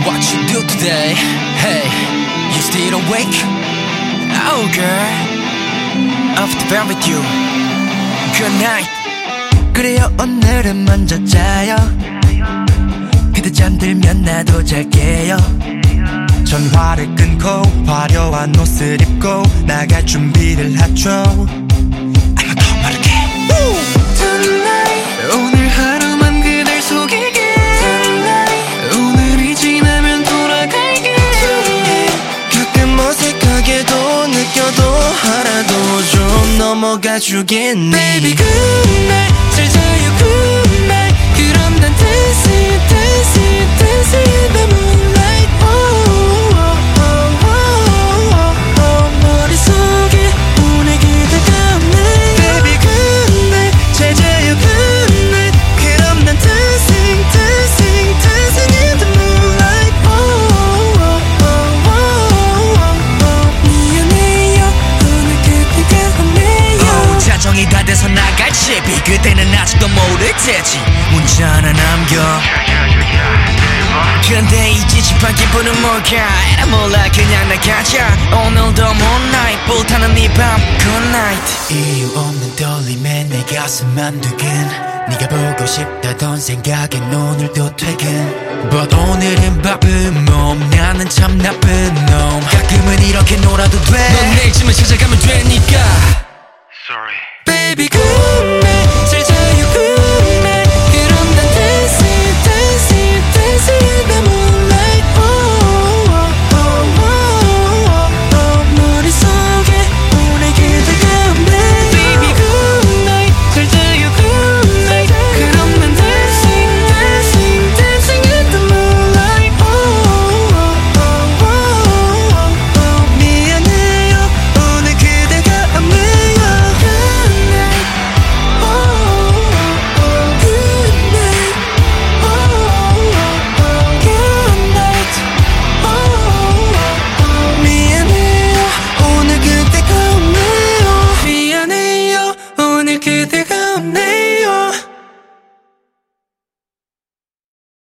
What you do today? Hey, you still awake? Oh girl, off the bed with you. Good night. 그래요 오늘은 먼저 자요. 그대 잠들면 나도 잘게요. 전화를 끊고 화려한 옷을 입고 나갈 준비를 하죠. I'm 더 빠르게 Tonight 오늘 하루만 그댈 속일게 Tonight 오늘이 지나면 돌아갈게 Tonight 가끔 어색하게도 느껴도 하나도 좀 넘어가 주겠니 Baby good night 잘 자요 good night 그럼 난 dancing dancing dancing in the moonlight 머릿속에 오늘 그대가 없네 Baby good night 잘 자요 good night 그럼 난 dancing dancing dancing in the moonlight 미안해요 오늘 그대가 없네요 자정이 다 돼서 나갈지 그때는 아직도 모를 테지 문자나 남겨 근데 이 찝찝한 기분은 뭘까 에라 몰라 그냥 나가자 오늘도 moonlight 불타는 이 밤 good night 이유 없는 떨림에 내 가슴만 두근 네가 보고 싶다던 생각에 오늘도 퇴근 But 오늘은 바쁜 몸 나는 참 나쁜 놈 가끔은 이렇게 놀아도 돼넌 내일쯤에 찾아가면 되니까 Sorry Baby good